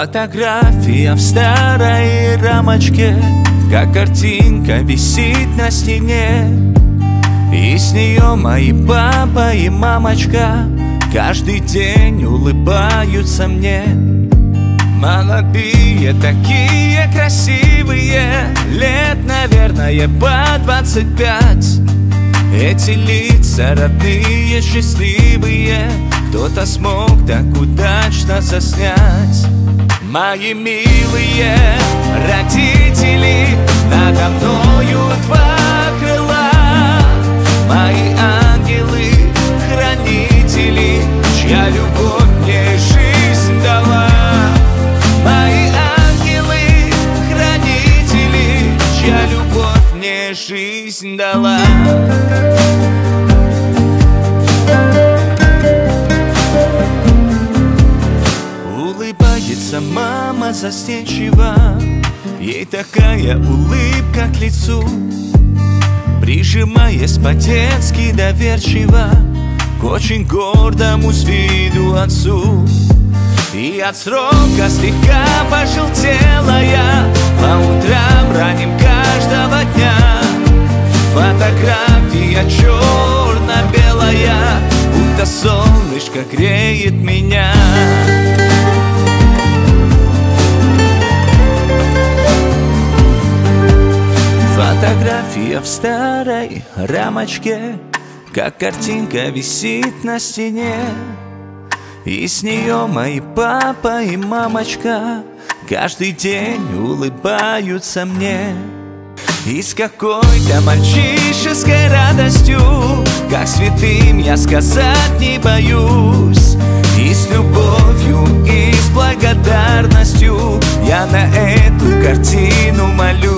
Фотография в старой рамочке, как картинка висит на стене. И с нее мои папа и мамочка каждый день улыбаются мне. Молодые, такие красивые, лет, наверное, по 25. Эти лица родные, счастливые, кто-то смог так удачно заснять. Мои милые родители, надо мною два крыла. Мои ангелы, хранители, чья любовь мне жизнь дала. Мои ангелы, хранители, чья любовь мне жизнь дала. Улыбается мама застенчиво, ей такая улыбка к лицу, прижимаясь по-детски доверчиво к очень гордому с виду отцу. И от срока слегка пожелтела я по утрам ранним каждого дня. Фотография черно-белая, будто солнышко греет меня. Фотография в старой рамочке, как картинка висит на стене. И с нее мои папа и мамочка каждый день улыбаются мне. И с какой-то мальчишеской радостью, как святым я сказать не боюсь. И с любовью, и с благодарностью я на эту картину молюсь.